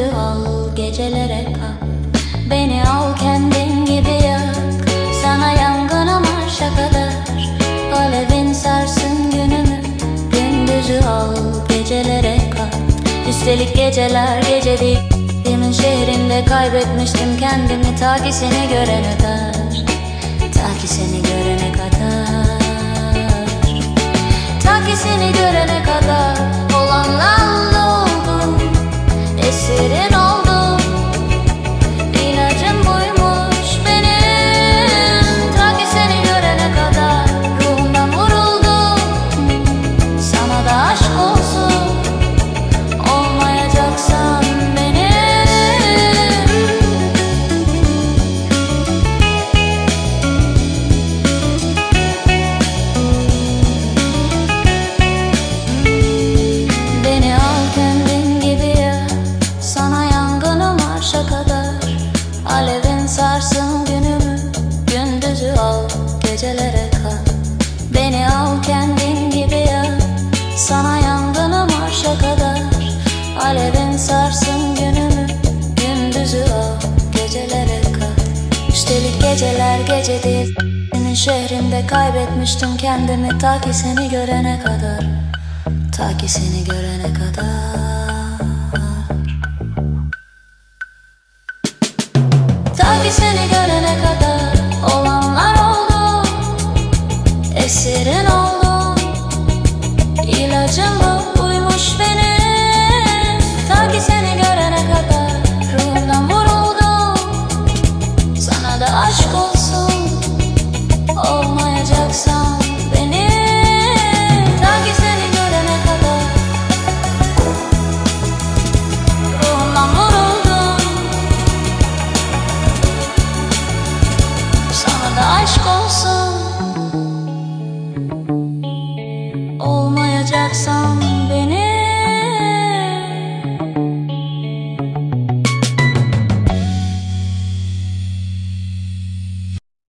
Gündüzü al, gecelere kal. Beni al kendin gibi yak. Sana yangına marşa kadar. Alevin sarsın günümü. Gündüzü al, gecelere kal. Üstelik geceler gece değil. Demin şehrinde kaybetmiştim kendimi, ta ki seni görene kadar. Ta ki seni görene kadar. Ta ki seni görene kadar. Olanlarla oldum, esirin oldum. İlacım buymuş benim. Ta ki seni görene kadar. Ruhumdan vuruldum. Sana da aşk olsun. Olmayacaksan benim. Beni al kendin gibi ya. Sana yangını marşa kadar. Alevin sarsın günümü. Gündüzü al, gecelere kal. Beni al kendin gibi ya. Sana yangını marşa kadar. Alevin sarsın günümü. Gündüzü al, gecelere kal. Üstelik geceler gece değil. Senin şehrinde kaybetmiştim kendimi, ta ki seni görene kadar. Ta ki seni görene kadar.